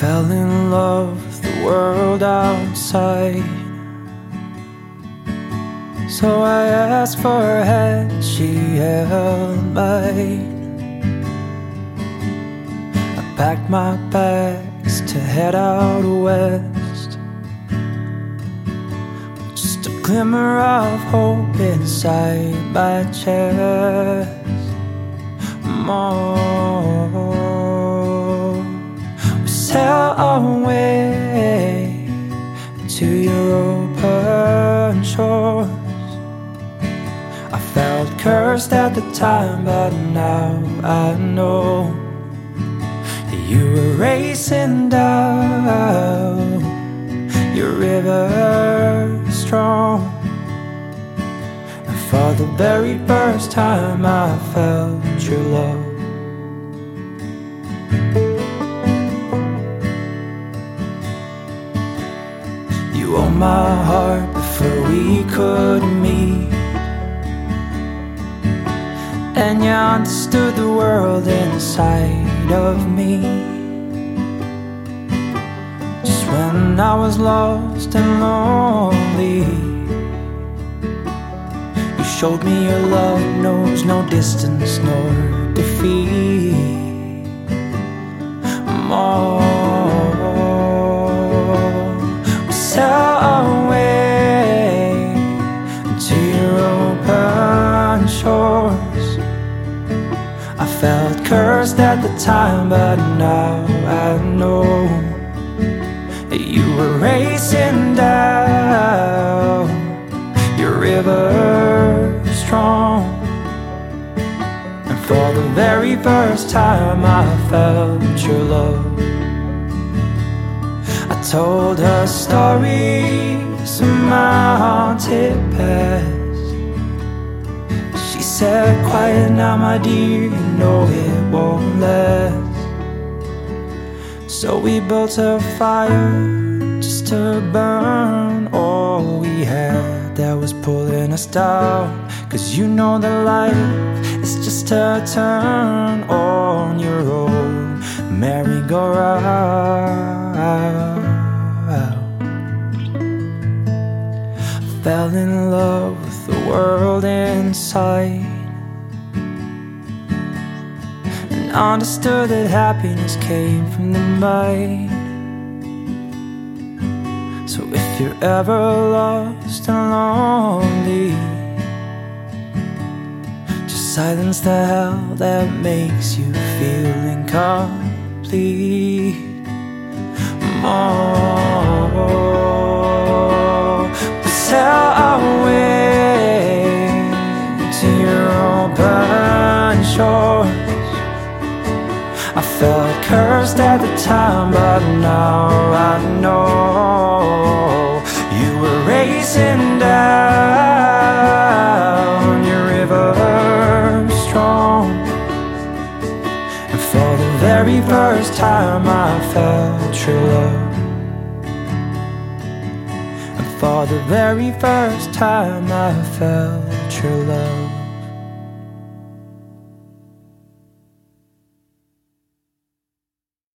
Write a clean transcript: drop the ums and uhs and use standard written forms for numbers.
fell in love with the world outside. So I asked for her hand, she held mine. I packed my bags to head out west, just a glimmer of hope inside my chest. We sail away to your open shores. I felt cursed at the time, but now I know you were racing down your river strong. And for the very first time I felt your love. You owned my heart before we could meet, and you understood the world inside of me. Just when I was lost and lonely, you showed me your love knows no distance nor defeat. We sail away to your open shores. I felt cursed at the time, but now I know that you were racing down your river strong. And for the very first time I felt your love. I told her stories of my haunted past. She said, quiet now my dear, you know it won't last. So we built a fire just to burn all we had that was pulling us down. Cause you know that life is just a turn on your own merry-go-round. Fell in love with the world inside, and understood that happiness came from the mind. So if you're ever lost and lonely, just silence the hell that makes you feel incomplete. We sail away to your open shores. I felt cursed at the time, but now I know you were racing down your river strong. And for the very first time I felt your love. And for the very first time I felt your love.